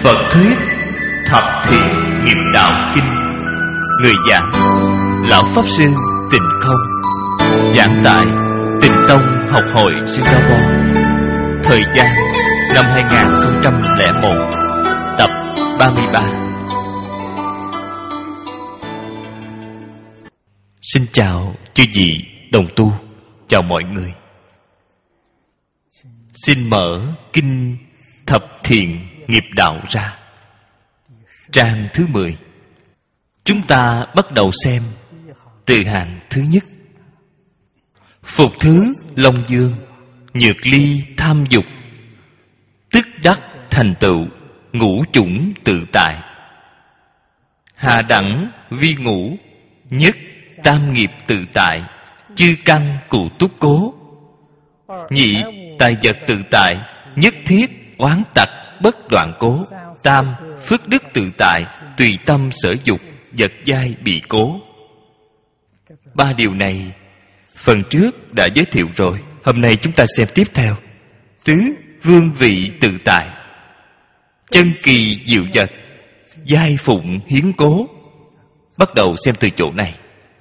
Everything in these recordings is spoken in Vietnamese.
Phật thuyết Thập Thiện Nghiệp Đạo Kinh. Người giảng Lão Pháp Sư Tịnh Không. Giảng tại Tịnh Tông Học hội Singapore. Thời gian năm 2001. Tập 33. Xin chào chư vị đồng tu. Chào mọi người. Xin mở Kinh Thập Thiện Nghiệp Đạo ra, trang thứ 10. Chúng ta bắt đầu xem từ hàng thứ nhất. Phục thứ Long Dương, nhược ly tham dục, tức đắc thành tựu ngũ chủng tự tại. Hạ đẳng vi ngũ, nhất tam nghiệp tự tại, chư căn cụ túc cố. Nhị tài vật tự tại, nhất thiết oán tặc bất đoạn cố. Tam phước đức tự tại, tùy tâm sở dục, vật giai bị cố. Ba điều này phần trước đã giới thiệu rồi. Hôm nay chúng ta xem tiếp theo. Tứ vương vị tự tại, chân kỳ diệu vật, giai phụng hiến cố. Bắt đầu xem từ chỗ này.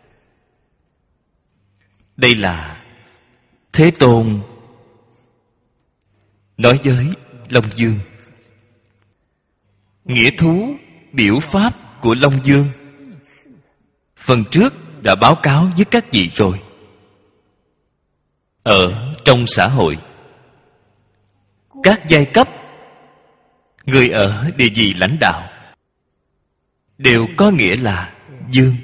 Đây là Thế Tôn nói với Long Dương. Nghĩa thú biểu pháp của Long Dương phần trước đã báo cáo với các vị rồi. Ở trong xã hội, các giai cấp, người ở địa vị lãnh đạo đều có nghĩa là dương.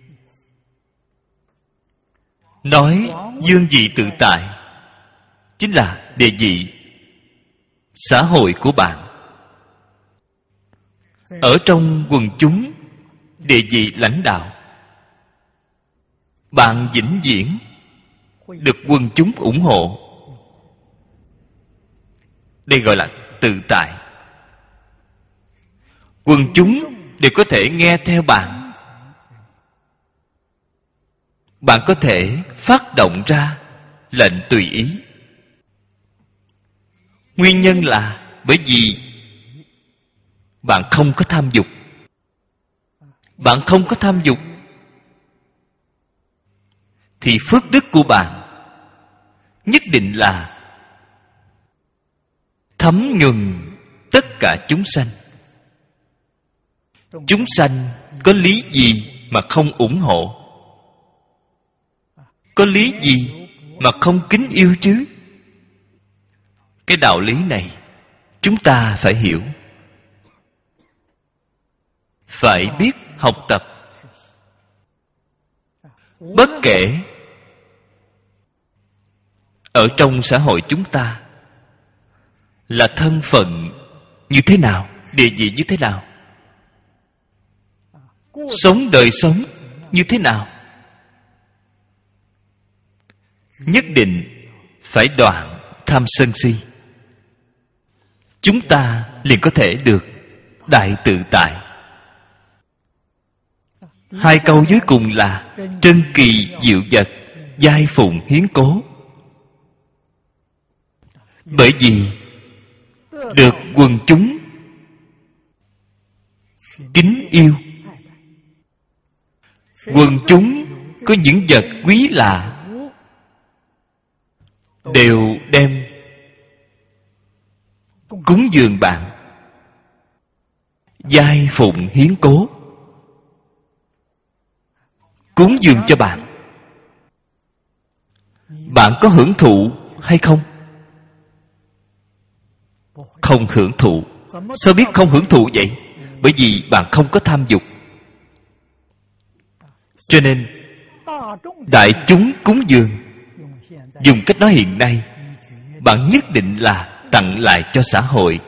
Nói dương vị tự tại chính là địa vị xã hội của bạn. Ở trong quần chúng, địa vị lãnh đạo, bạn vĩnh viễn được quần chúng ủng hộ. Đây gọi là tự tại. Quần chúng đều có thể nghe theo bạn. Bạn có thể phát động ra lệnh tùy ý. Nguyên nhân là bởi vì bạn không có tham dục. Bạn không có tham dục thì phước đức của bạn nhất định là thấm nhuần tất cả chúng sanh. Chúng sanh có lý gì mà không ủng hộ? Có lý gì mà không kính yêu chứ? Cái đạo lý này chúng ta phải hiểu, phải biết học tập. Bất kể ở trong xã hội chúng ta là thân phận như thế nào, địa vị như thế nào, sống đời sống như thế nào, nhất định phải đoạn tham sân si. Chúng ta liền có thể được đại tự tại. Hai câu dưới cùng là trân kỳ diệu vật, giai phụng hiến cố. Bởi vì được quần chúng kính yêu, quần chúng có những vật quý lạ đều đem cúng dường bạn, giai phụng hiến cố, cúng dường cho bạn. Bạn có hưởng thụ hay không? Không hưởng thụ. Sao biết không hưởng thụ vậy? Bởi vì bạn không có tham dục. Cho nên đại chúng cúng dường, dùng cách nói hiện nay, bạn nhất định là tặng lại cho xã hội.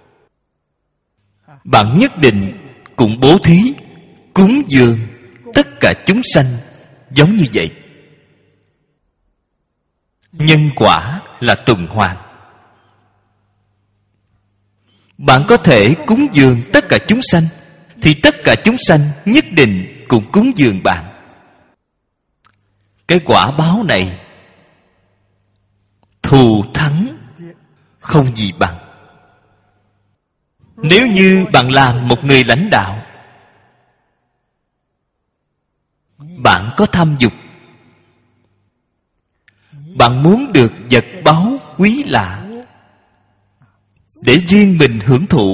Bạn nhất định cũng bố thí, cúng dường tất cả chúng sanh giống như vậy. Nhân quả là tuần hoàn. Bạn có thể cúng dường tất cả chúng sanh thì tất cả chúng sanh nhất định cũng cúng dường bạn. Cái quả báo này thù thắng không gì bằng. Nếu như bạn làm một người lãnh đạo, bạn có tham dục, bạn muốn được vật báu quý lạ để riêng mình hưởng thụ,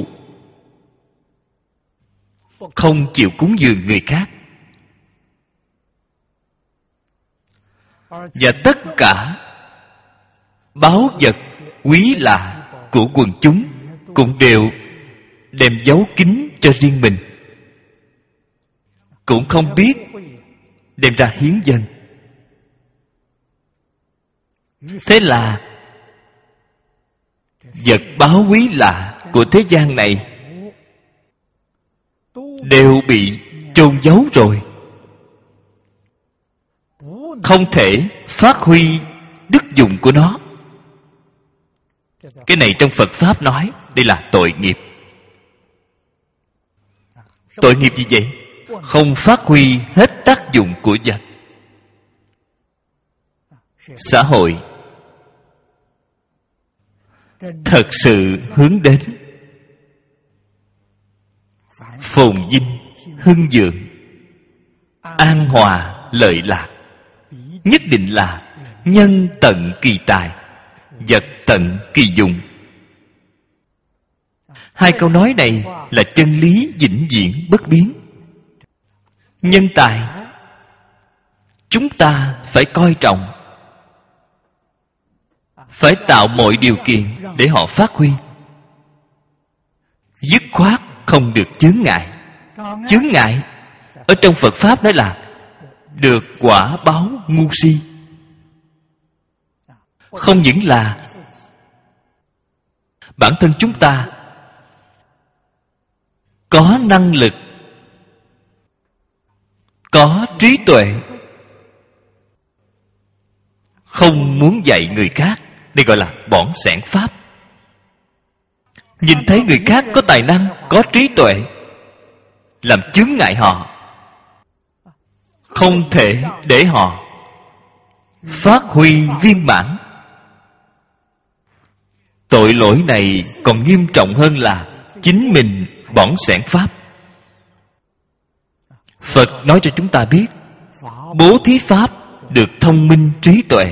không chịu cúng dường người khác, và tất cả báu vật quý lạ của quần chúng cũng đều đem giấu kín cho riêng mình, cũng không biết đem ra hiến dâng. Thế là vật báu quý lạ của thế gian này đều bị chôn giấu rồi, không thể phát huy đức dụng của nó. Cái này trong Phật Pháp nói đây là tội nghiệp. Tội nghiệp gì vậy? Không phát huy hết tác dụng của vật. Xã hội thật sự hướng đến phồn vinh, hưng vượng, an hòa, lợi lạc, nhất định là nhân tận kỳ tài, vật tận kỳ dụng. Hai câu nói này là chân lý vĩnh viễn bất biến. Nhân tài chúng ta phải coi trọng, phải tạo mọi điều kiện để họ phát huy. Dứt khoát không được chướng ngại. Chướng ngại ở trong Phật Pháp nói là được quả báo ngu si. Không những là bản thân chúng ta có năng lực, có trí tuệ, không muốn dạy người khác, đây gọi là bỏng xẻng pháp. Nhìn thấy người khác có tài năng, có trí tuệ, làm chướng ngại họ, không thể để họ phát huy viên mãn. Tội lỗi này còn nghiêm trọng hơn là chính mình bỏng xẻng pháp. Phật nói cho chúng ta biết, bố thí pháp được thông minh trí tuệ.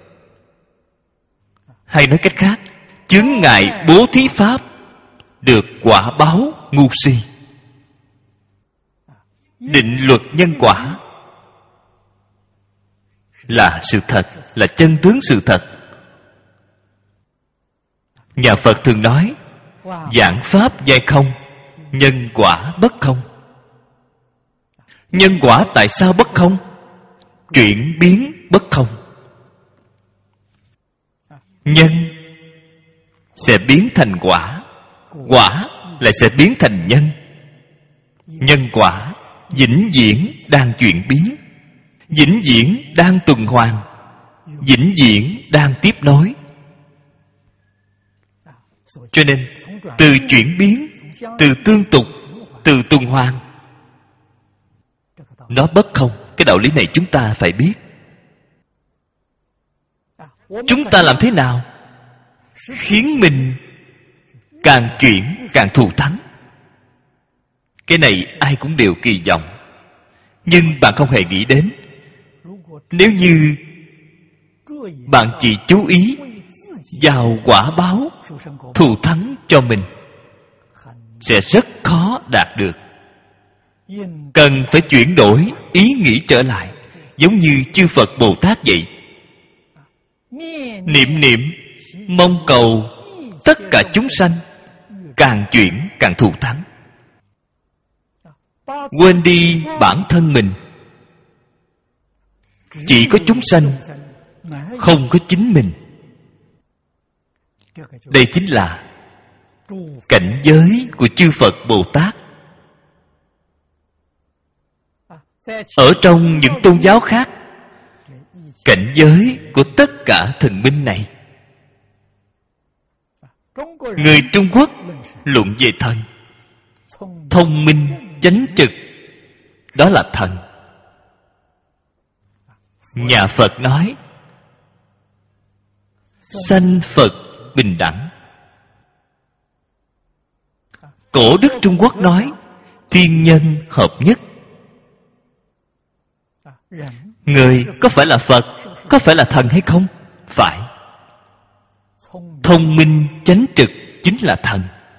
Hay nói cách khác, chướng ngại bố thí pháp được quả báo ngu si. Định luật nhân quả là sự thật, là chân tướng sự thật. Nhà Phật thường nói vạn pháp giai không, nhân quả bất không. Nhân quả tại sao bất không? Chuyển biến bất không. Nhân sẽ biến thành quả, quả lại sẽ biến thành nhân. Nhân quả vĩnh viễn đang chuyển biến, vĩnh viễn đang tuần hoàn, vĩnh viễn đang tiếp nối. Cho nên từ chuyển biến, từ tương tục, từ tuần hoàn, nó bất không. Cái đạo lý này chúng ta phải biết. Chúng ta làm thế nào khiến mình càng chuyển càng thù thắng? Cái này ai cũng đều kỳ vọng, nhưng bạn không hề nghĩ đến. Nếu như bạn chỉ chú ý vào quả báo thù thắng cho mình, sẽ rất khó đạt được. Cần phải chuyển đổi ý nghĩ trở lại, giống như chư Phật Bồ Tát vậy. Niệm niệm mong cầu tất cả chúng sanh càng chuyển càng thù thắng, quên đi bản thân mình. Chỉ có chúng sanh, không có chính mình. Đây chính là cảnh giới của chư Phật Bồ Tát. Ở trong những tôn giáo khác, cảnh giới của tất cả thần minh này, người Trung Quốc luận về thần, thông minh chánh trực, đó là thần. Nhà Phật nói sanh Phật bình đẳng. Cổ đức Trung Quốc nói thiên nhân hợp nhất. Người có phải là Phật, có phải là thần hay không? Phải. Thông minh chánh trực chính là thần.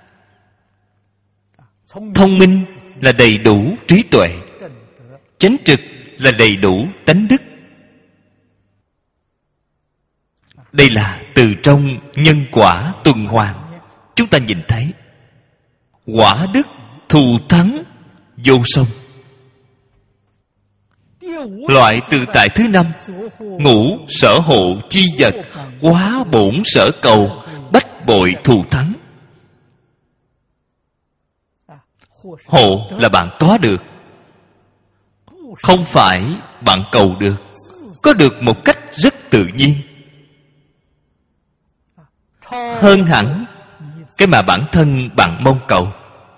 Thông minh là đầy đủ trí tuệ, chánh trực là đầy đủ tánh đức. Đây là từ trong nhân quả tuần hoàn chúng ta nhìn thấy. Quả đức thù thắng vô song. Loại tự tại thứ 5, ngũ sở hộ chi vật, quá bổn sở cầu, bách bội thù thắng. Hộ là bạn có được, không phải bạn cầu được. Có được một cách rất tự nhiên, hơn hẳn cái mà bản thân bạn mong cầu,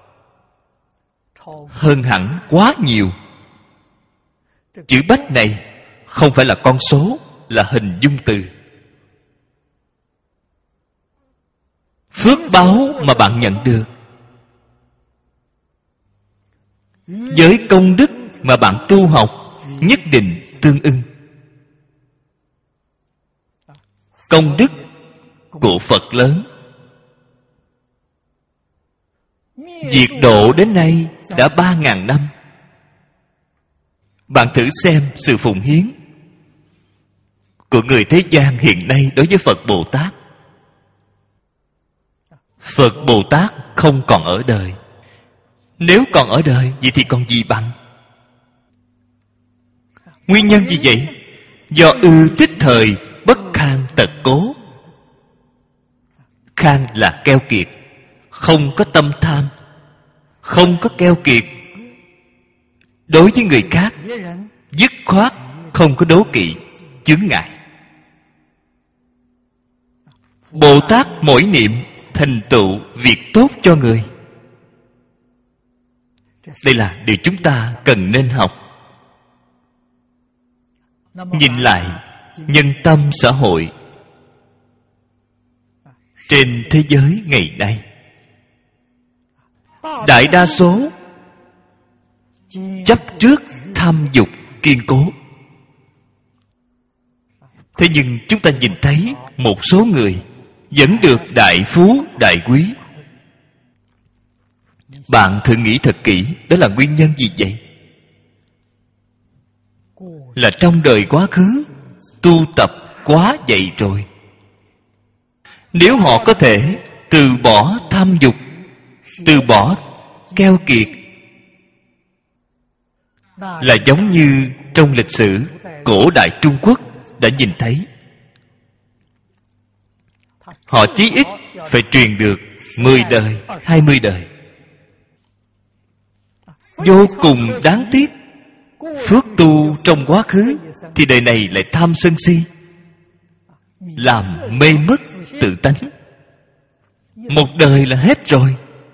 hơn hẳn quá nhiều. Chữ bách này không phải là con số, là hình dung từ. Phước báo mà bạn nhận được với công đức mà bạn tu học nhất định tương ưng. Công đức của Phật lớn, diệt độ đến nay đã 3.000 năm. Bạn thử xem sự phụng hiến của người thế gian hiện nay đối với Phật Bồ Tát. Phật Bồ Tát không còn ở đời. Nếu còn ở đời, vậy thì còn gì bằng? Nguyên nhân gì vậy? Do ư tích thời, bất khang tật cố. Khang là keo kiệt, không có tâm tham, không có keo kiệt. Đối với người khác dứt khoát, không có đố kỵ, chướng ngại. Bồ Tát mỗi niệm thành tựu việc tốt cho người. Đây là điều chúng ta cần nên học. Nhìn lại nhân tâm xã hội trên thế giới ngày nay, đại đa số chấp trước tham dục kiên cố. Thế nhưng chúng ta nhìn thấy một số người vẫn được đại phú đại quý. Bạn thử nghĩ thật kỹ, đó là nguyên nhân gì vậy? Là trong đời quá khứ tu tập quá dày rồi. Nếu họ có thể từ bỏ tham dục, từ bỏ keo kiệt, là giống như trong lịch sử cổ đại Trung Quốc đã nhìn thấy. Họ chí ít phải truyền được 10 đời, 20 đời. Vô cùng đáng tiếc, phước tu trong quá khứ thì đời này lại tham sân si, làm mê mất tự tánh. Một đời là hết rồi,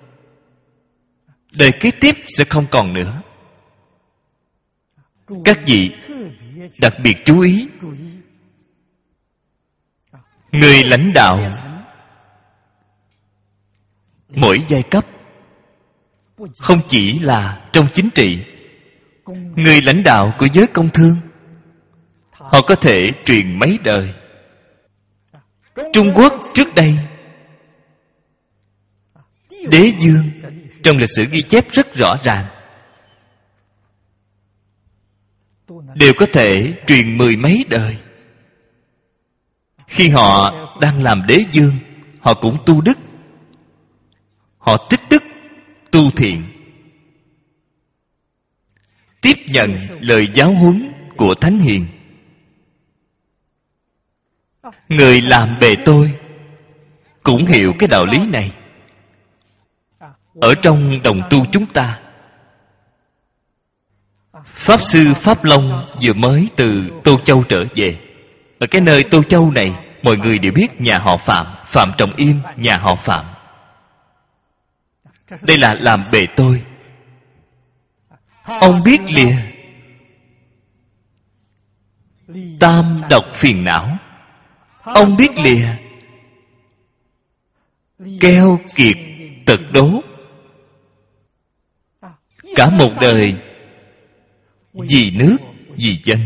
đời kế tiếp sẽ không còn nữa. Các vị đặc biệt chú ý, người lãnh đạo mỗi giai cấp, không chỉ là trong chính trị, người lãnh đạo của giới công thương, họ có thể truyền mấy đời. Trung Quốc trước đây, đế dương trong lịch sử ghi chép rất rõ ràng, đều có thể truyền 10 mấy đời. Khi họ đang làm đế dương, họ cũng tu đức, họ tích đức tu thiện, tiếp nhận lời giáo huấn của thánh hiền. Người làm bề tôi cũng hiểu cái đạo lý này. Ở trong đồng tu chúng ta, Pháp Sư Pháp Long vừa mới từ Tô Châu trở về. Ở cái nơi Tô Châu này, mọi người đều biết nhà họ Phạm, Phạm Trọng Im, nhà họ Phạm. Đây là làm bề tôi. Ông biết lìa tam độc phiền não, ông biết lìa keo kiệt tật đố, cả một đời vì nước, vì dân,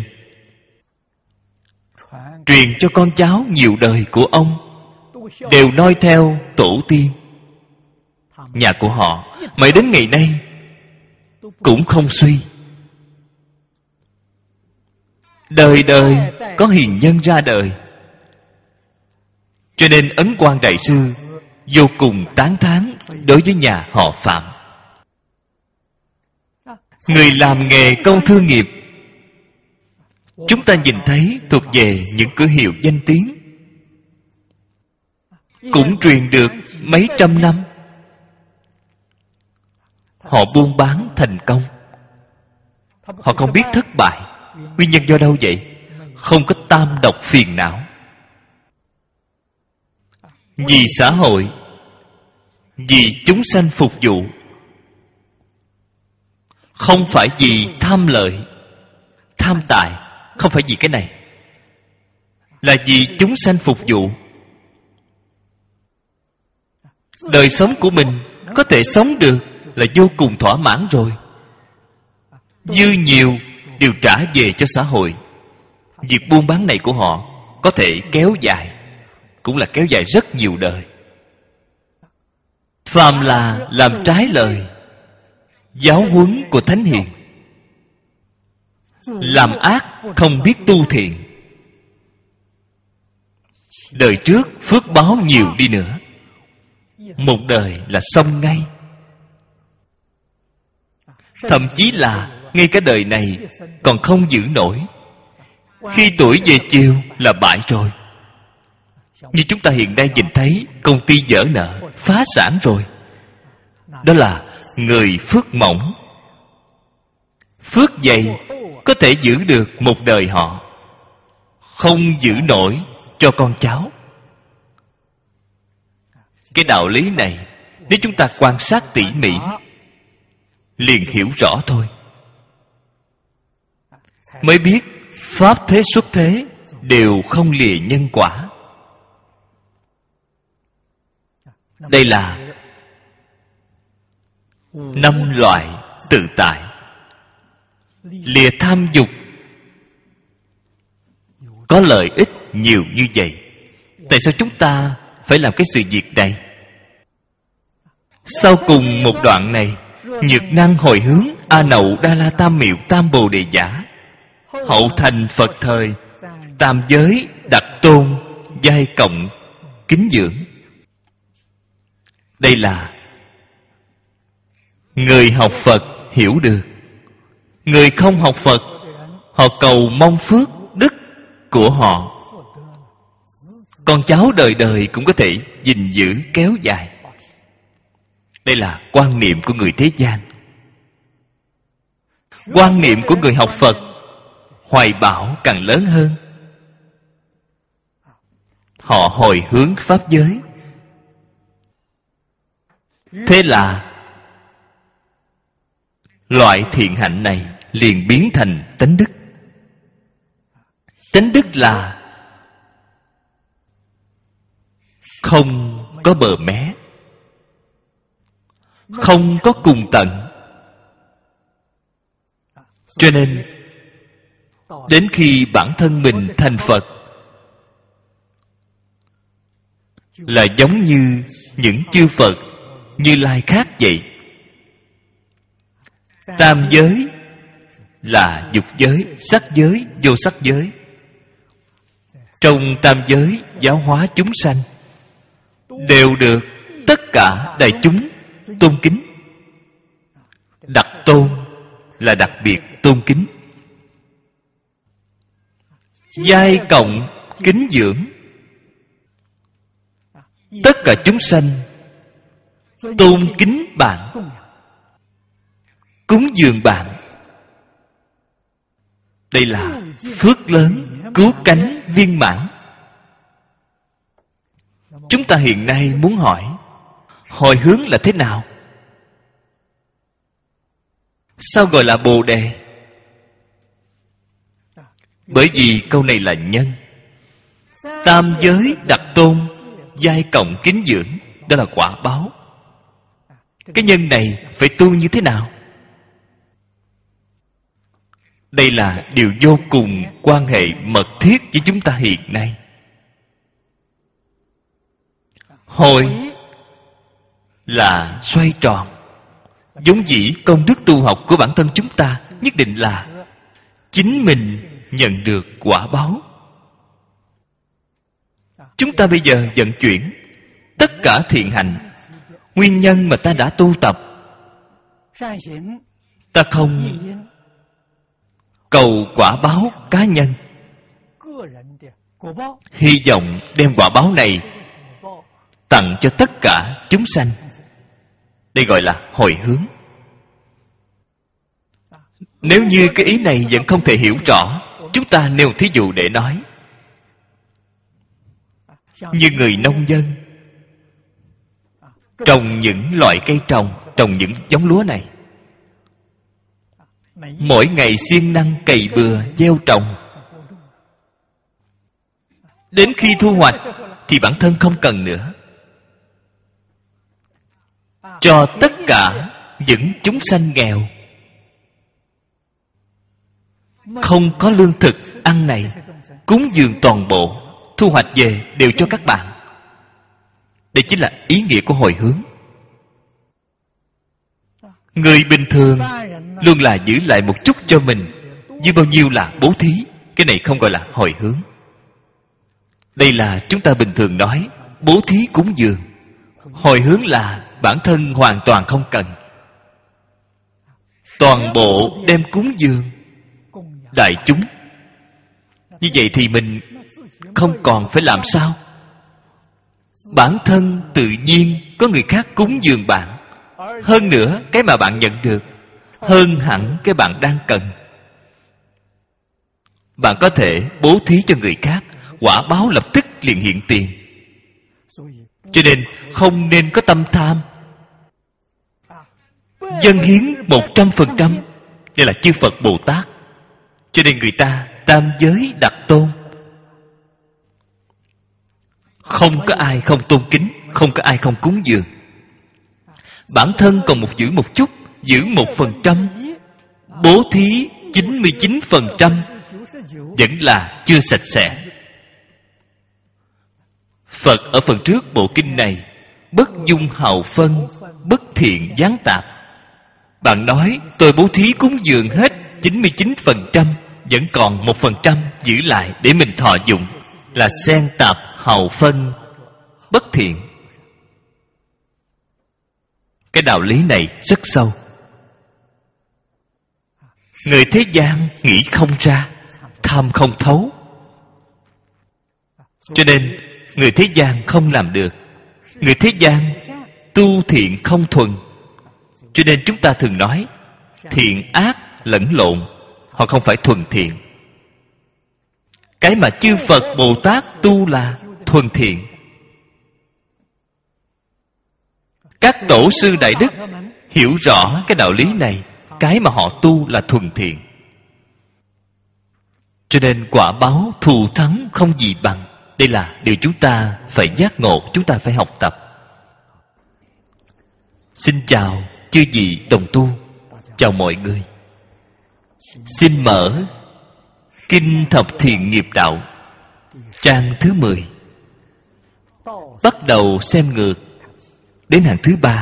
truyền cho con cháu nhiều đời của ông, đều noi theo tổ tiên nhà của họ, mãi đến ngày nay cũng không suy. Đời đời có hiền nhân ra đời. Cho nên Ấn Quang Đại Sư vô cùng tán thán đối với nhà họ Phạm. Người làm nghề công thương nghiệp, chúng ta nhìn thấy thuộc về những cửa hiệu danh tiếng, cũng truyền được mấy trăm năm. Họ buôn bán thành công, họ không biết thất bại. Nguyên nhân do đâu vậy? Không có tam độc phiền não. Vì xã hội, vì chúng sanh phục vụ, không phải vì tham lợi, tham tài, không phải vì cái này, là vì chúng sanh phục vụ. Đời sống của mình có thể sống được là vô cùng thỏa mãn rồi. Dư nhiều đều trả về cho xã hội. Việc buôn bán này của họ có thể kéo dài, cũng là kéo dài rất nhiều đời. Phàm là làm trái lời giáo huấn của Thánh Hiền, làm ác không biết tu thiện, đời trước phước báo nhiều đi nữa, một đời là xong ngay. Thậm chí là ngay cả đời này còn không giữ nổi, khi tuổi về chiều là bại rồi. Như chúng ta hiện nay nhìn thấy công ty vỡ nợ, phá sản rồi. Đó là người phước mỏng. Phước dày có thể giữ được một đời họ, không giữ nổi cho con cháu. Cái đạo lý này nếu chúng ta quan sát tỉ mỉ liền hiểu rõ thôi. Mới biết pháp thế xuất thế đều không lìa nhân quả. Đây là 5 loại tự tại. Lìa tham dục, có lợi ích nhiều như vậy. Tại sao chúng ta phải làm cái sự việc này? Sau cùng một đoạn này, nhược năng hồi hướng A Nậu Đa La Tam Miệu Tam Bồ Đề Giả, hậu thành Phật thời, tam giới đặt tôn, giai cộng kính dưỡng. Đây là người học Phật hiểu được. Người không học Phật, họ cầu mong phước đức của họ, con cháu đời đời cũng có thể gìn giữ kéo dài. Đây là quan niệm của người thế gian. Quan niệm của người học Phật, hoài bão càng lớn hơn. Họ hồi hướng pháp giới. Thế là loại thiện hạnh này liền biến thành tánh đức. Tánh đức là không có bờ mé, không có cùng tận. Cho nên đến khi bản thân mình thành Phật, là giống như những chư Phật Như Lai khác vậy. Tam giới là dục giới, sắc giới, vô sắc giới. Trong tam giới giáo hóa chúng sanh, đều được tất cả đại chúng tôn kính. Đặc tôn là đặc biệt tôn kính. Giai cộng kính dưỡng, tất cả chúng sanh tôn kính bạn, cúng dường bạn. Đây là phước lớn, cứu cánh viên mãn. Chúng ta hiện nay muốn hỏi, hồi hướng là thế nào? Sao gọi là Bồ Đề? Bởi vì câu này là nhân. Tam giới đặt tôn, giai cộng kính dưỡng, đó là quả báo. Cái nhân này phải tu như thế nào? Đây là điều vô cùng quan hệ mật thiết với chúng ta hiện nay. Hồi là xoay tròn. Giống dĩ công đức tu học của bản thân chúng ta nhất định là chính mình nhận được quả báo. Chúng ta bây giờ vận chuyển tất cả thiện hành, nguyên nhân mà ta đã tu tập, ta không cầu quả báo cá nhân, hy vọng đem quả báo này tặng cho tất cả chúng sanh. Đây gọi là hồi hướng. Nếu như cái ý này vẫn không thể hiểu rõ, chúng ta nêu thí dụ để nói. Như người nông dân trồng những loại cây trồng những giống lúa này, mỗi ngày siêng năng cày bừa gieo trồng, đến khi thu hoạch thì bản thân không cần nữa, cho tất cả những chúng sanh nghèo không có lương thực ăn này, cúng dường toàn bộ, thu hoạch về đều cho các bạn. Đây chính là ý nghĩa của hồi hướng. Người bình thường luôn là giữ lại một chút cho mình, như bao nhiêu là bố thí. Cái này không gọi là hồi hướng. Đây là chúng ta bình thường nói bố thí cúng dường. Hồi hướng là bản thân hoàn toàn không cần, toàn bộ đem cúng dường đại chúng. Như vậy thì mình không còn phải làm sao. Bản thân tự nhiên có người khác cúng dường bạn. Hơn nữa, cái mà bạn nhận được hơn hẳn cái bạn đang cần. Bạn có thể bố thí cho người khác, quả báo lập tức liền hiện tiền. Cho nên không nên có tâm tham. Dâng hiến 100%, đây là chư Phật Bồ Tát. Cho nên người ta tam giới đặt tôn. Không có ai không tôn kính, không có ai không cúng dường. Bản thân còn giữ một chút, giữ 1%, bố thí 99% vẫn là chưa sạch sẽ. Phật ở phần trước bộ kinh này, bất dung hào phân, bất thiện gián tạp. Bạn nói tôi bố thí cúng dường hết 99%, vẫn còn 1% giữ lại để mình thọ dụng, là xen tạp hào phân bất thiện. Cái đạo lý này rất sâu, người thế gian nghĩ không ra, tham không thấu. Cho nên người thế gian không làm được. Người thế gian tu thiện không thuần. Cho nên chúng ta thường nói thiện ác lẫn lộn, họ không phải thuần thiện. Cái mà chư Phật Bồ Tát tu là thuần thiện. Các tổ sư đại đức hiểu rõ cái đạo lý này, cái mà họ tu là thuần thiện. Cho nên quả báo thù thắng không gì bằng. Đây là điều chúng ta phải giác ngộ, chúng ta phải học tập. Xin chào chư vị đồng tu, chào mọi người. Xin mở Kinh Thập Thiện Nghiệp Đạo, trang thứ 10. Bắt đầu xem ngược đến hàng thứ 3.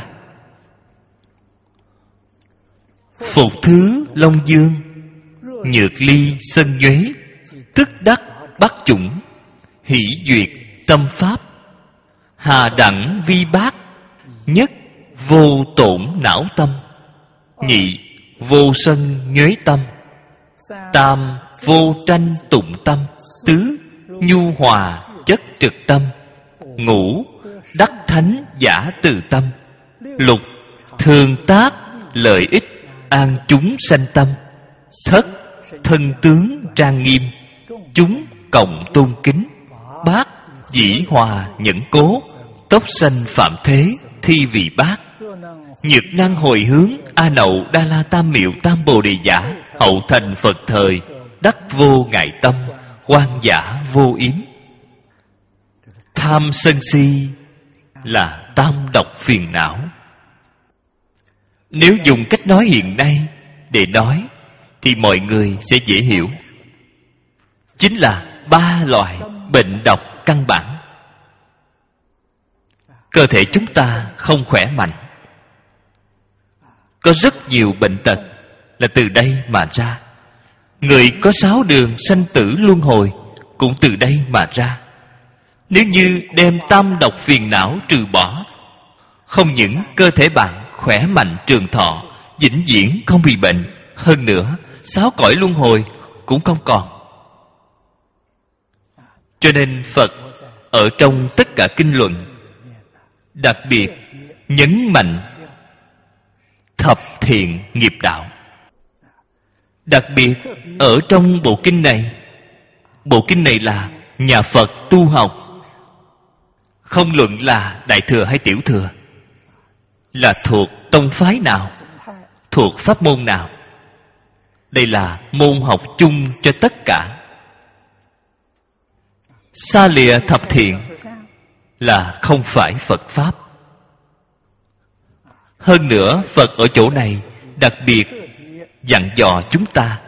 Phục thứ Long Dương, nhược ly sân nhuế, tức đắc bát chủng, hỷ duyệt tâm pháp, hà đẳng vi bát, nhất vô tổn não tâm, nhị vô sân nhuế tâm, tam vô tranh tụng tâm, tứ nhu hòa chất trực tâm, ngũ đắc thánh giả từ tâm, lục thường tác lợi ích an chúng sanh tâm, thất thân tướng trang nghiêm, chúng cộng tôn kính, bát dĩ hòa nhẫn cố, tốc sanh phạm thế thi vị bát, nhược năng hồi hướng A Nậu Đa La Tam Miệu Tam Bồ Đề Giả, hậu thành Phật thời, đắc vô ngại tâm, quan giả vô yếm. Tham sân si là tam độc phiền não. Nếu dùng cách nói hiện nay để nói thì mọi người sẽ dễ hiểu. Chính là 3 loại bệnh độc căn bản. Cơ thể chúng ta không khỏe mạnh. Có rất nhiều bệnh tật là từ đây mà ra. Người có 6 đường sanh tử luân hồi cũng từ đây mà ra. Nếu như đem tam độc phiền não trừ bỏ, không những cơ thể bạn khỏe mạnh trường thọ, vĩnh viễn không bị bệnh, hơn nữa 6 cõi luân hồi cũng không còn. Cho nên Phật ở trong tất cả kinh luận đặc biệt nhấn mạnh thập thiện nghiệp đạo. Đặc biệt ở trong bộ kinh này là nhà Phật tu học, không luận là Đại Thừa hay Tiểu Thừa, là thuộc tông phái nào, thuộc pháp môn nào, đây là môn học chung cho tất cả. Xa lìa thập thiện là không phải Phật Pháp. Hơn nữa Phật ở chỗ này đặc biệt dặn dò chúng ta.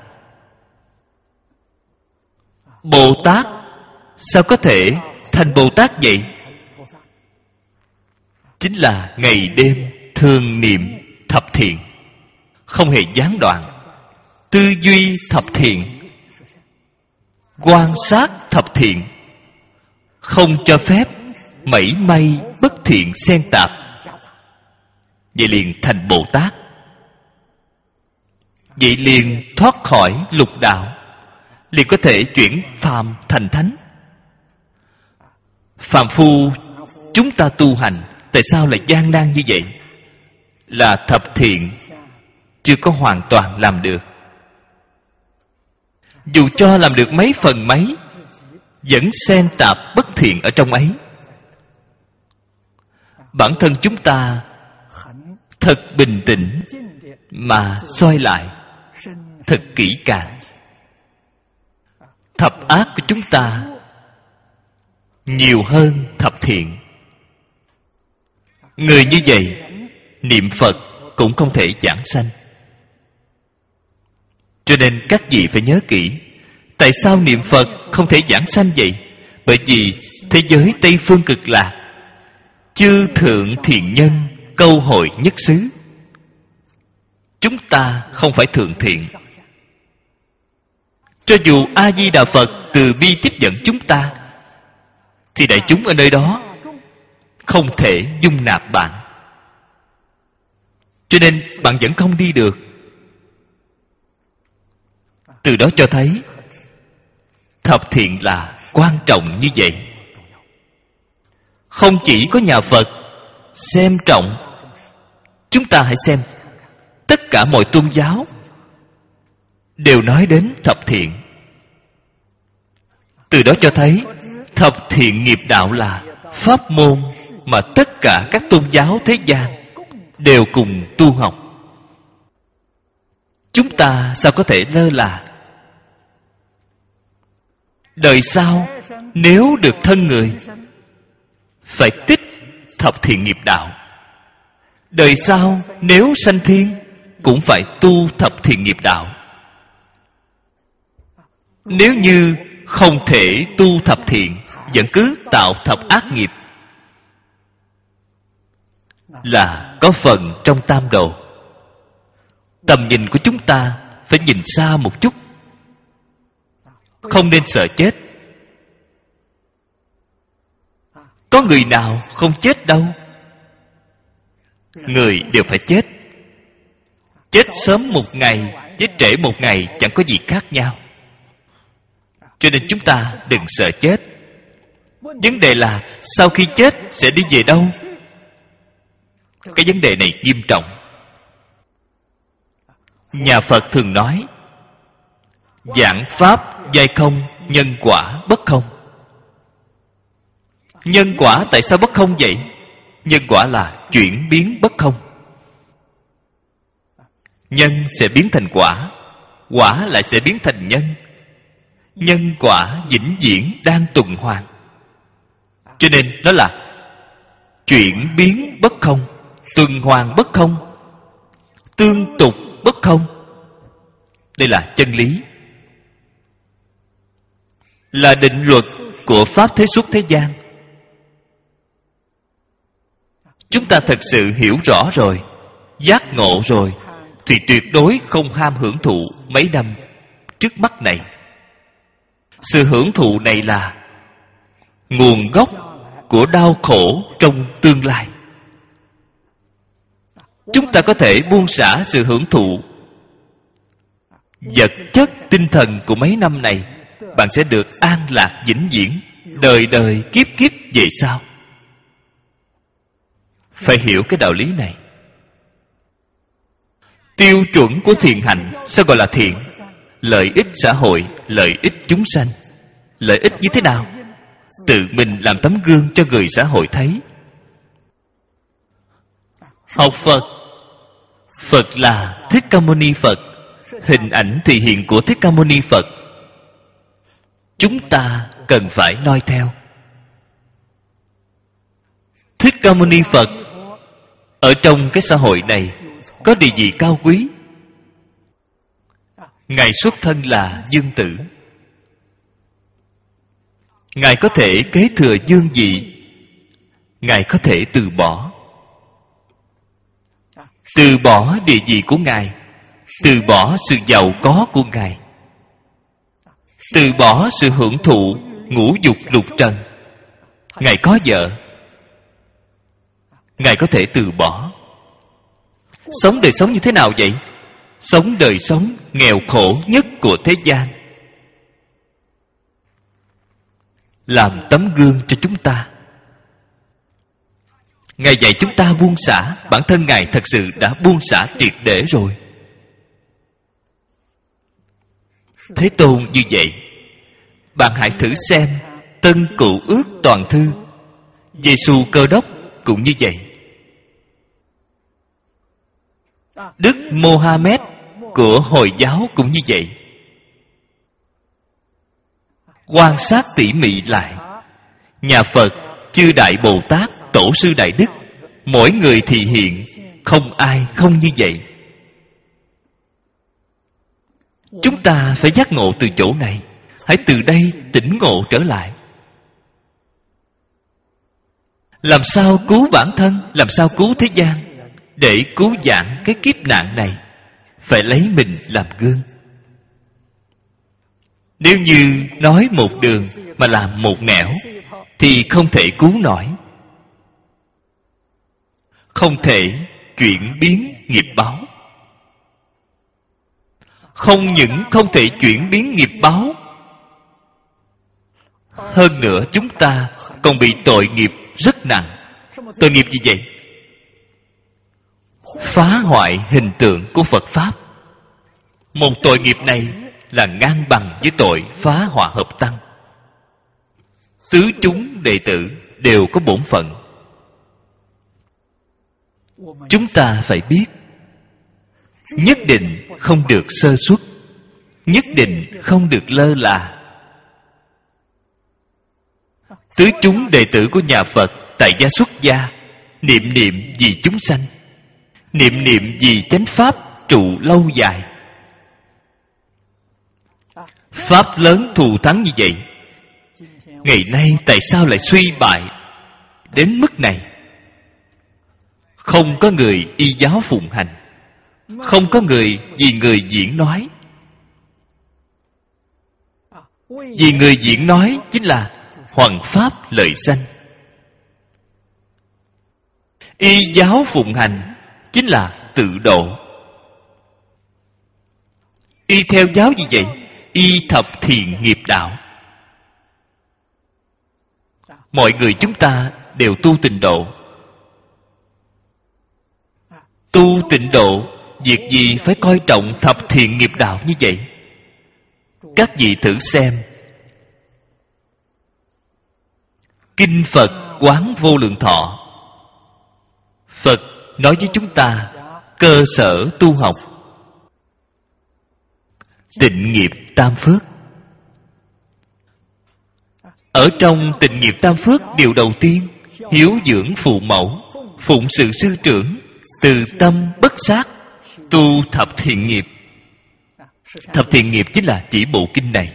Bồ Tát sao có thể thành Bồ Tát vậy? Chính là ngày đêm thường niệm thập thiện, không hề gián đoạn. Tư duy thập thiện, quan sát thập thiện, không cho phép mảy may bất thiện xen tạp. Vậy liền thành Bồ Tát. Vậy liền thoát khỏi lục đạo, liền có thể chuyển phàm thành thánh. Phàm phu chúng ta tu hành tại sao lại gian nan như vậy? Là thập thiện chưa có hoàn toàn làm được. Dù cho làm được mấy phần mấy, vẫn xen tạp bất thiện ở trong ấy. Bản thân chúng ta thật bình tĩnh mà soi lại thật kỹ càng. Thập ác của chúng ta nhiều hơn thập thiện. Người như vậy niệm Phật cũng không thể giảng sanh. Cho nên các vị phải nhớ kỹ, tại sao niệm Phật không thể giảng sanh vậy? Bởi vì thế giới Tây Phương Cực Lạc, chư thượng thiện nhân câu hội nhất xứ. Chúng ta không phải thượng thiện. Cho dù A-di-đà Phật từ bi tiếp dẫn chúng ta, thì đại chúng ở nơi đó không thể dung nạp bạn. Cho nên bạn vẫn không đi được. Từ đó cho thấy thập thiện là quan trọng như vậy. Không chỉ có nhà Phật xem trọng, chúng ta hãy xem tất cả mọi tôn giáo đều nói đến thập thiện. Từ đó cho thấy thập thiện nghiệp đạo là pháp môn mà tất cả các tôn giáo thế gian đều cùng tu học. Chúng ta sao có thể lơ là? Đời sau nếu được thân người, phải tích thập thiện nghiệp đạo. Đời sau nếu sanh thiên, cũng phải tu thập thiện nghiệp đạo. Nếu như không thể tu thập thiện, vẫn cứ tạo thập ác nghiệp, là có phần trong tam đồ. Tầm nhìn của chúng ta phải nhìn xa một chút, không nên sợ chết. Có người nào không chết đâu. Người đều phải chết. Chết sớm một ngày, chết trễ một ngày chẳng có gì khác nhau. Cho nên chúng ta đừng sợ chết. Vấn đề là sau khi chết sẽ đi về đâu? Cái vấn đề này nghiêm trọng. Nhà Phật thường nói giảng pháp giai không, nhân quả bất không. Nhân quả tại sao bất không vậy? Nhân quả là chuyển biến bất không. Nhân sẽ biến thành quả, quả lại sẽ biến thành nhân. Nhân quả vĩnh viễn đang tuần hoàn. Cho nên nó là chuyển biến bất không, tuần hoàn bất không, tương tục bất không. Đây là chân lý, là định luật của pháp thế xuất thế gian. Chúng ta thật sự hiểu rõ rồi, giác ngộ rồi, thì tuyệt đối không ham hưởng thụ mấy năm trước mắt này. Sự hưởng thụ này là nguồn gốc của đau khổ trong tương lai. Chúng ta có thể buông xả sự hưởng thụ vật chất tinh thần của mấy năm này, bạn sẽ được an lạc vĩnh viễn, đời đời kiếp kiếp về sau. Phải hiểu cái đạo lý này. Tiêu chuẩn của thiện hạnh sao gọi là thiện? Lợi ích xã hội, lợi ích chúng sanh. Lợi ích như thế nào? Tự mình làm tấm gương cho người xã hội thấy. Học Phật, Phật là Thích Ca Mâu Ni Phật, hình ảnh thị hiện của Thích Ca Mâu Ni Phật. Chúng ta cần phải noi theo. Thích Ca Mâu Ni Phật ở trong cái xã hội này có địa vị cao quý. Ngài xuất thân là dương tử. Ngài có thể kế thừa dương vị, Ngài có thể từ bỏ. Từ bỏ địa vị của Ngài, từ bỏ sự giàu có của Ngài, từ bỏ sự hưởng thụ ngũ dục lục trần. Ngài có vợ, Ngài có thể từ bỏ. Sống đời sống như thế nào vậy? Sống đời sống nghèo khổ nhất của thế gian, làm tấm gương cho chúng ta. Ngài dạy chúng ta buông xả. Bản thân Ngài thật sự đã buông xả triệt để rồi. Thế Tôn như vậy. Bạn hãy thử xem Tân Cựu Ước Toàn Thư, Giê-xu Cơ Đốc cũng như vậy. Đức Mô-ha-mét của Hồi giáo cũng như vậy. Quan sát tỉ mỉ lại, nhà Phật, chư Đại Bồ Tát, Tổ sư Đại Đức, mỗi người thị hiện, không ai không như vậy. Chúng ta phải giác ngộ từ chỗ này. Hãy từ đây tỉnh ngộ trở lại. Làm sao cứu bản thân, làm sao cứu thế gian? Để cứu vãn cái kiếp nạn này, phải lấy mình làm gương. Nếu như nói một đường mà làm một nẻo, thì không thể cứu nổi. Không thể chuyển biến nghiệp báo. Không những không thể chuyển biến nghiệp báo, hơn nữa chúng ta còn bị tội nghiệp rất nặng. Tội nghiệp gì vậy? Phá hoại hình tượng của Phật Pháp. Một tội nghiệp này là ngang bằng với tội phá hòa hợp tăng. Tứ chúng đệ tử đều có bổn phận. Chúng ta phải biết, nhất định không được sơ suất, nhất định không được lơ là. Tứ chúng đệ tử của nhà Phật tại gia xuất gia, niệm niệm vì chúng sanh, niệm niệm vì chánh pháp trụ lâu dài. Pháp lớn thù thắng như vậy, ngày nay tại sao lại suy bại đến mức này? Không có người y giáo phụng hành, không có người vì người diễn nói. Vì người diễn nói chính là hoằng pháp lợi sanh. Y giáo phụng hành chính là tự độ. Y theo giáo gì vậy? Y thập thiện nghiệp đạo. Mọi người chúng ta đều tu tịnh độ. Tu tịnh độ, việc gì phải coi trọng thập thiện nghiệp đạo như vậy? Các vị thử xem Kinh Phật Quán Vô Lượng Thọ. Phật nói với chúng ta cơ sở tu học tịnh nghiệp tam phước. Ở trong tịnh nghiệp tam phước, điều đầu tiên, hiếu dưỡng phụ mẫu, phụng sự sư trưởng, từ tâm bất sát, tu thập thiện nghiệp. Thập thiện nghiệp chính là chỉ bộ kinh này.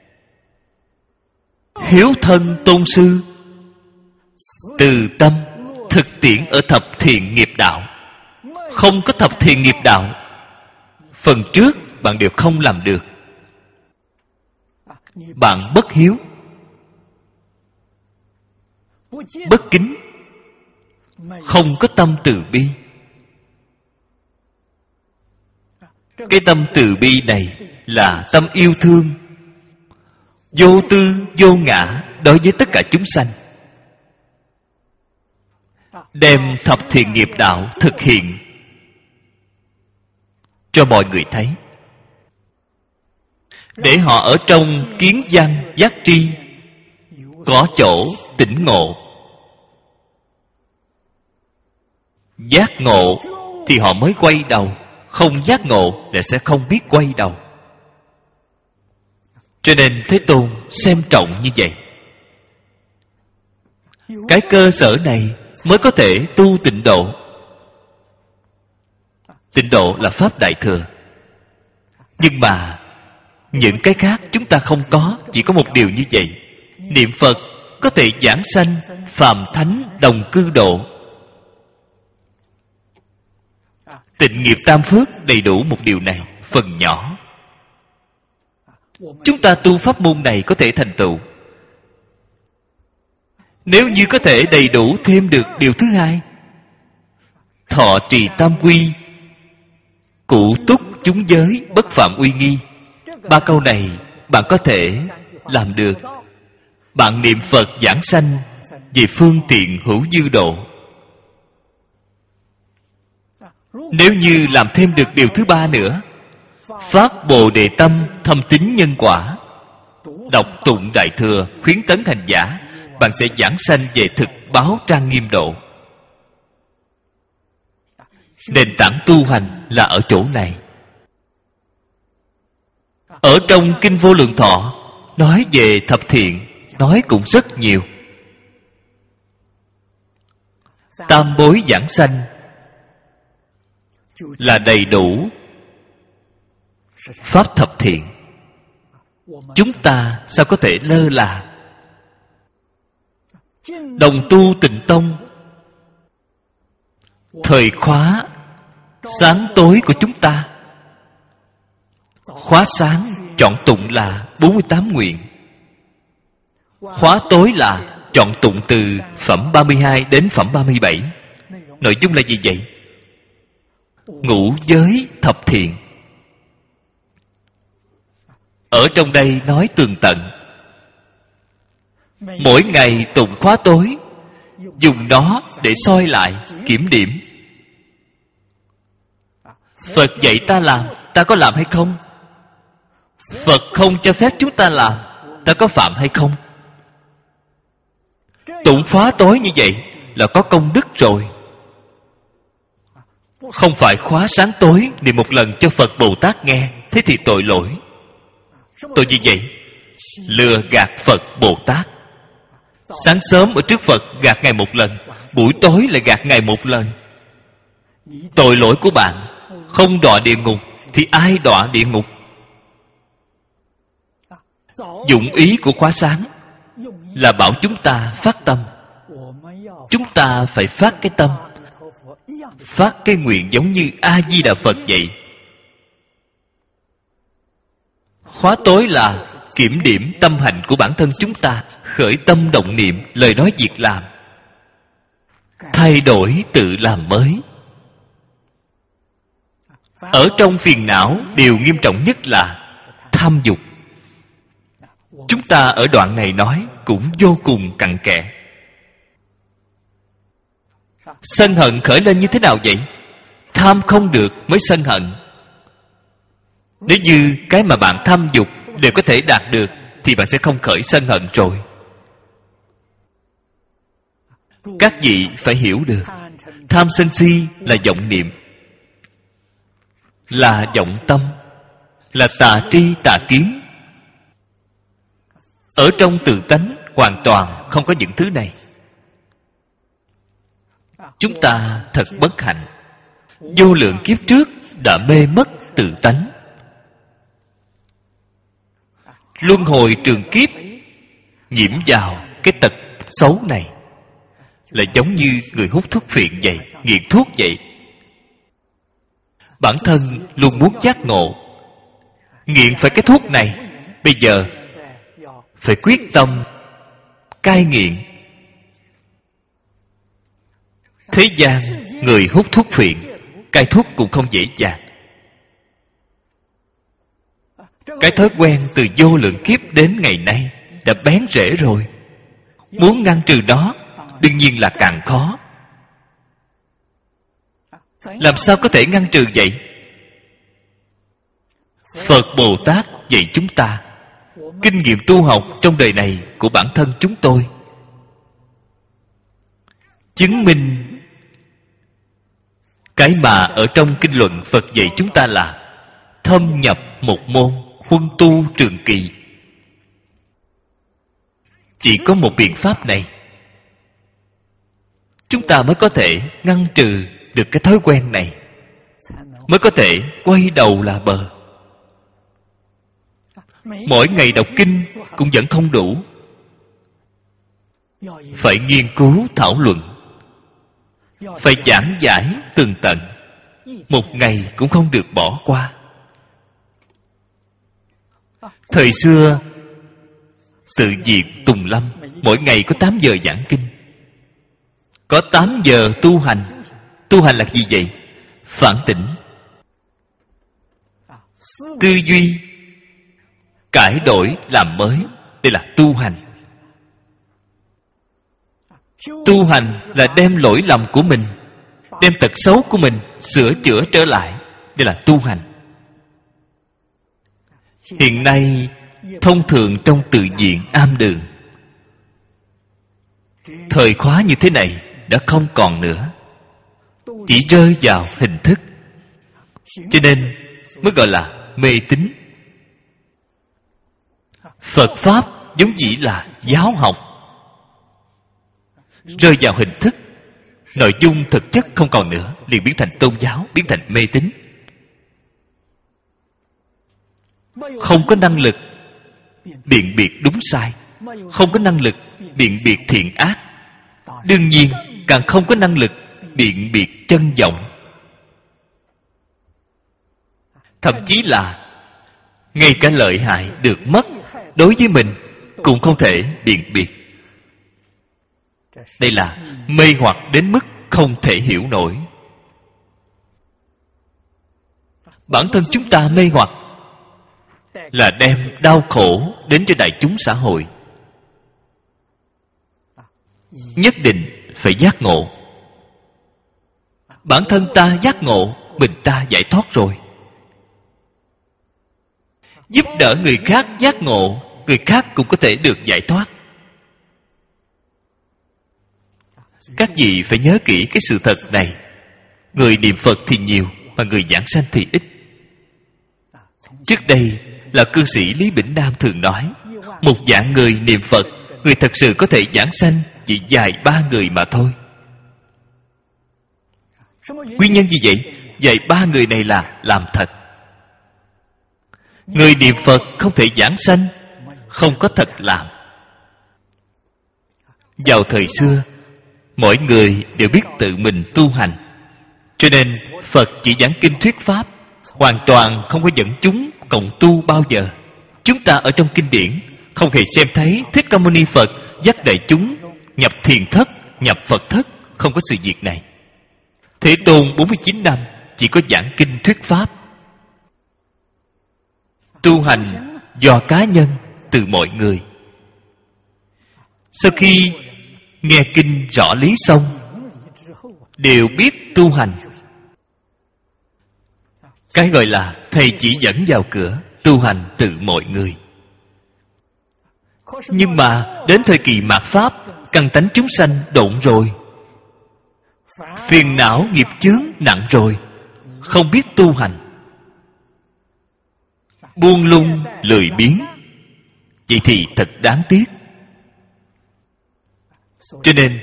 Hiếu thân tôn sư, từ tâm thực tiễn ở thập thiện nghiệp đạo. Không có thập thiện nghiệp đạo, phần trước bạn đều không làm được. Bạn bất hiếu, bất kính, không có tâm từ bi. Cái tâm từ bi này là tâm yêu thương, vô tư vô ngã đối với tất cả chúng sanh. Đem thập thiện nghiệp đạo thực hiện cho mọi người thấy, để họ ở trong kiến văn giác tri có chỗ tỉnh ngộ. Giác ngộ thì họ mới quay đầu, không giác ngộ là sẽ không biết quay đầu. Cho nên Thế Tôn xem trọng như vậy. Cái cơ sở này mới có thể tu tịnh độ. Tịnh độ là Pháp Đại Thừa. Nhưng mà những cái khác chúng ta không có. Chỉ có một điều như vậy: niệm Phật có thể giảng sanh phàm thánh đồng cư độ. Tịnh nghiệp tam phước đầy đủ một điều này, phần nhỏ. Chúng ta tu pháp môn này có thể thành tựu. Nếu như có thể đầy đủ thêm được điều thứ hai, thọ trì tam quy, cụ túc chúng giới, bất phạm uy nghi, ba câu này bạn có thể làm được. Bạn niệm Phật giảng sanh về phương tiện hữu dư độ. Nếu như làm thêm được điều thứ ba nữa, phát Bồ Đề tâm, thâm tín nhân quả, đọc tụng Đại Thừa, khuyến tấn hành giả, bạn sẽ giảng sanh về thực báo trang nghiêm độ. Nền tảng tu hành là ở chỗ này. Ở trong Kinh Vô Lượng Thọ nói về thập thiện, nói cũng rất nhiều. Tam bối giảng sanh là đầy đủ pháp thập thiện. Chúng ta sao có thể lơ là? Đồng tu Tịnh Tông, thời khóa sáng tối của chúng ta, khóa sáng chọn tụng là 48 nguyện, khóa tối là chọn tụng từ phẩm 32 đến phẩm 37. Nội dung là gì vậy? Ngũ giới thập thiện. Ở trong đây nói tường tận. Mỗi ngày tụng khóa tối, dùng nó để soi lại, kiểm điểm. Phật dạy ta làm, ta có làm hay không? Phật không cho phép chúng ta làm, ta có phạm hay không? Tụng khóa tối như vậy là có công đức rồi. Không phải khóa sáng tối niệm một lần cho Phật Bồ Tát nghe, thế thì tội lỗi. Tội gì vậy? Lừa gạt Phật Bồ Tát. Sáng sớm ở trước Phật gạt Ngài một lần, buổi tối lại gạt Ngài một lần. Tội lỗi của bạn không đọa địa ngục thì ai đọa địa ngục? Dụng ý của khóa sáng là bảo chúng ta phát tâm. Chúng ta phải phát cái tâm, phát cái nguyện giống như A-di-đà Phật vậy. Khóa tối là kiểm điểm tâm hành của bản thân chúng ta, khởi tâm động niệm, lời nói việc làm, thay đổi tự làm mới. Ở trong phiền não, điều nghiêm trọng nhất là tham dục. Chúng ta ở đoạn này nói cũng vô cùng cặn kẽ. Sân hận khởi lên như thế nào vậy? Tham không được mới sân hận. Nếu như cái mà bạn tham dục đều có thể đạt được thì bạn sẽ không khởi sân hận rồi. Các vị phải hiểu được, tham sân si là vọng niệm, là vọng tâm, là tà tri tà kiến. Ở trong tự tánh hoàn toàn không có những thứ này. Chúng ta thật bất hạnh, vô lượng kiếp trước đã mê mất tự tánh. luân hồi trường kiếp, nhiễm vào cái tật xấu này, là giống như người hút thuốc phiện vậy, nghiện thuốc vậy. Bản thân luôn muốn giác ngộ, nghiện phải cái thuốc này, bây giờ phải quyết tâm cai nghiện. Thế gian người hút thuốc phiện cai thuốc cũng không dễ dàng. Cái thói quen từ vô lượng kiếp đến ngày nay đã bén rễ rồi. Muốn ngăn trừ đó đương nhiên là càng khó. Làm sao có thể ngăn trừ vậy? Phật Bồ Tát dạy chúng ta kinh nghiệm tu học trong đời này của bản thân chúng tôi, chứng minh cái mà ở trong kinh luận Phật dạy chúng ta là thâm nhập một môn, huân tu trường kỳ. Chỉ có một biện pháp này chúng ta mới có thể ngăn trừ được cái thói quen này, mới có thể quay đầu là bờ. Mỗi ngày đọc kinh cũng vẫn không đủ, phải nghiên cứu thảo luận, phải giảng giải tường tận, một ngày cũng không được bỏ qua. Thời xưa Tự Diệt Tùng Lâm mỗi ngày có 8 giờ giảng kinh, có 8 giờ tu hành. Tu hành là gì vậy? Phản tỉnh, tư duy, cải đổi làm mới. Đây là tu hành. Tu hành là đem lỗi lầm của mình, đem tật xấu của mình sửa chữa trở lại. Đây là tu hành. Hiện nay thông thường trong tự viện am đường, thời khóa như thế này đã không còn nữa, chỉ rơi vào hình thức, cho nên mới gọi là mê tín. Phật Pháp giống dĩ là giáo học, rơi vào hình thức, nội dung thực chất không còn nữa, liền biến thành tôn giáo, biến thành mê tín. Không có năng lực biện biệt đúng sai, không có năng lực biện biệt thiện ác, đương nhiên càng không có năng lực biện biệt chân vọng. Thậm chí là ngay cả lợi hại được mất đối với mình cũng không thể biện biệt. Đây là mê hoặc đến mức không thể hiểu nổi. Bản thân chúng ta mê hoặc là đem đau khổ đến cho đại chúng xã hội. Nhất định phải giác ngộ. Bản thân ta giác ngộ, mình ta giải thoát rồi. Giúp đỡ người khác giác ngộ, người khác cũng có thể được giải thoát. Các vị phải nhớ kỹ cái sự thật này. Người niệm Phật thì nhiều, mà người giảng sanh thì ít. Trước đây là cư sĩ Lý Bỉnh Nam thường nói, 1.000 người niệm Phật, người thật sự có thể giảng sanh chỉ vài 3 người mà thôi. Nguyên nhân gì vậy? Vài 3 người này là làm thật. Người niệm Phật không thể giảng sanh, không có thật làm. Vào thời xưa, mỗi người đều biết tự mình tu hành, cho nên Phật chỉ giảng kinh thuyết pháp, hoàn toàn không có dẫn chúng cộng tu bao giờ. Chúng ta ở trong kinh điển không hề xem thấy Thích Ca Mâu Ni Phật dắt đại chúng nhập thiền thất, nhập Phật thất, không có sự việc này. Thế Tôn 49 năm chỉ có giảng kinh thuyết pháp. Tu hành do cá nhân, từ mọi người. Sau khi nghe kinh rõ lý xong, đều biết tu hành. Cái gọi là thầy chỉ dẫn vào cửa, tu hành từ mọi người. Nhưng mà đến thời kỳ mạt Pháp, căn tánh chúng sanh độn rồi, phiền não nghiệp chướng nặng rồi, không biết tu hành, buông lung lười biếng. Vậy thì thật đáng tiếc. Cho nên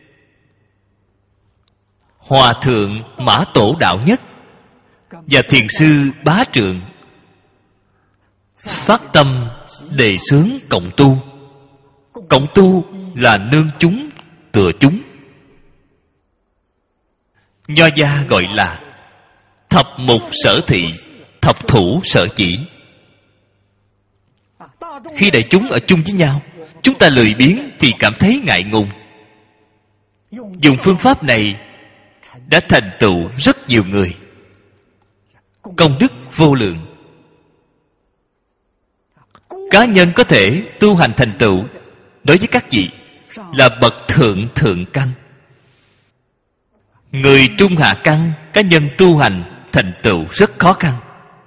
Hòa thượng Mã Tổ Đạo Nhất và thiền sư Bá Trượng phát tâm đề xướng cộng tu. Cộng tu là nương chúng tựa chúng. Nho gia gọi là thập mục sở thị, thập thủ sở chỉ. Khi đại chúng ở chung với nhau, chúng ta lười biếng thì cảm thấy ngại ngùng. Dùng phương pháp này đã thành tựu rất nhiều người, công đức vô lượng. Cá nhân có thể tu hành thành tựu đối với các vị là bậc thượng thượng căn. Người trung hạ căn, cá nhân tu hành thành tựu rất khó khăn.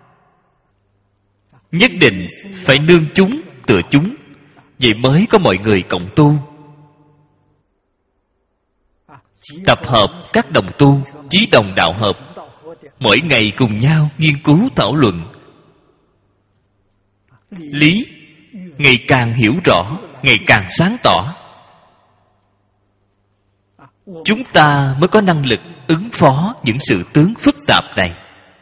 Nhất định phải nương chúng tựa chúng, vậy mới có mọi người cộng tu. Tập hợp các đồng tu, chí đồng đạo hợp, mỗi ngày cùng nhau nghiên cứu thảo luận. Lý ngày càng hiểu rõ, ngày càng sáng tỏ, chúng ta mới có năng lực ứng phó những sự tướng phức tạp này.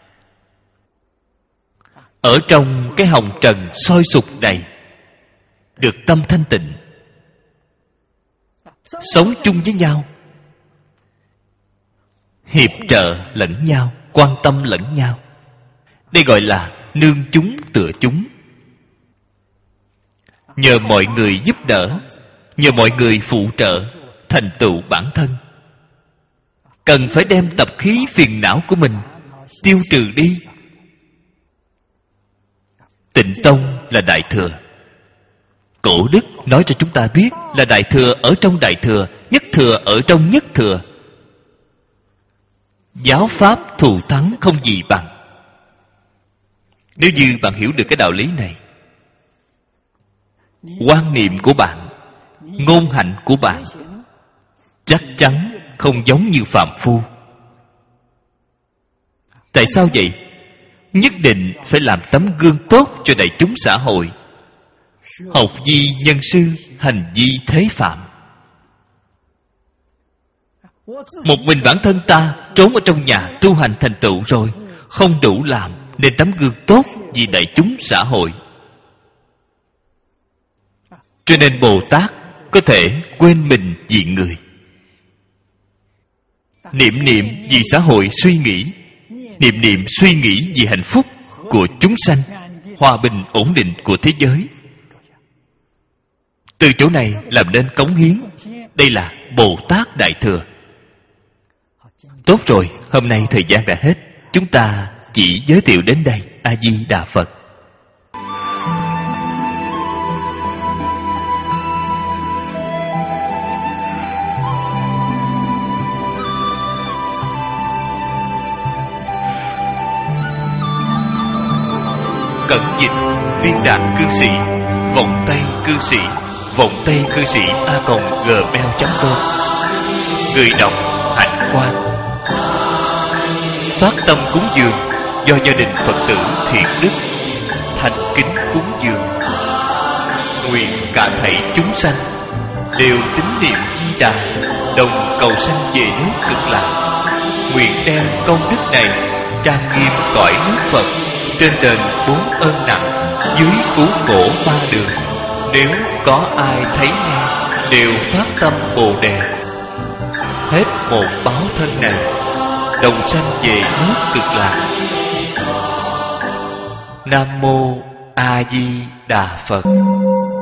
Ở trong cái hồng trần sôi sục này, được tâm thanh tịnh, sống chung với nhau, hiệp trợ lẫn nhau, quan tâm lẫn nhau. Đây gọi là nương chúng tựa chúng. Nhờ mọi người giúp đỡ, nhờ mọi người phụ trợ, thành tựu bản thân. Cần phải đem tập khí phiền não của mình tiêu trừ đi. Tịnh Tông là Đại Thừa. Cổ đức nói cho chúng ta biết là Đại Thừa ở trong Đại Thừa, Nhất Thừa ở trong Nhất Thừa. Giáo pháp thù thắng không gì bằng. Nếu như bạn hiểu được cái đạo lý này, quan niệm của bạn, ngôn hạnh của bạn chắc chắn không giống như phàm phu. Tại sao vậy? Nhất định phải làm tấm gương tốt cho đại chúng xã hội. Học vi nhân sư, hành vi thế phạm. Một mình bản thân ta trốn ở trong nhà tu hành thành tựu rồi, không đủ làm nên tấm gương tốt vì đại chúng xã hội. Cho nên Bồ Tát có thể quên mình vì người, niệm niệm vì xã hội suy nghĩ, niệm niệm suy nghĩ vì hạnh phúc của chúng sanh, hòa bình ổn định của thế giới. Từ chỗ này làm nên cống hiến. Đây là Bồ Tát Đại Thừa. Tốt rồi, hôm nay thời gian đã hết, chúng ta chỉ giới thiệu đến đây. A Di Đà Phật. Cẩn dịch Viên Đạt Cư Sĩ, Vọng Tây Cư Sĩ, Vọng Tây Cư Sĩ @gmail.com. Người đọc Hạnh Quang. Phát tâm cúng dường do gia đình Phật tử Thiện Đức thành kính cúng dường. Nguyện cả thảy chúng sanh đều tín niệm Di Đà, đồng cầu sanh về nước Cực Lạc. Nguyện đem công đức này trang nghiêm cõi nước Phật, trên đền 4 ơn nặng, dưới cứu khổ 3 đường. Nếu có ai thấy nghe đều phát tâm Bồ Đề, hết một báo thân này đồng sanh về nước Cực Lạc. Nam mô A Di Đà Phật.